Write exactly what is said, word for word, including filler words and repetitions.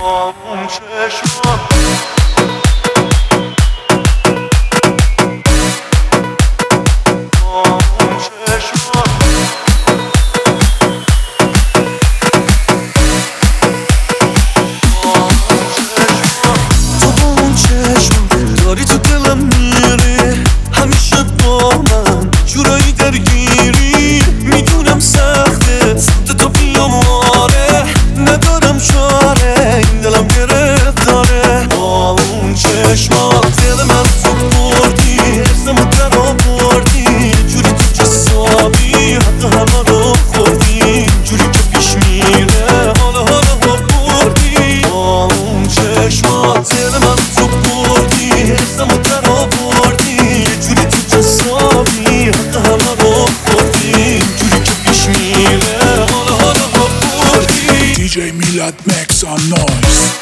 با اون چشمات با اون چشمات تو با اون چشمات داری تو دلم میری همیشه با من جورایی درگیری میدونم سخته سمت تو بیام آره ندارم چاره این دلم گرفت داره با اون چشمات دل من تو بردی حفظمو در آوردی یه جوری تو جسابی حتی همه رو خوردی جوری که پیش میره حالا حالا ها بردی با اون چشمات دل من تو بردی حفظمو در آوردی یه جوری تو جسابی حتی همه رو خوردی جوری که پیش میره حالا حالا ها بردی دی جی میلاد مکس آن نویز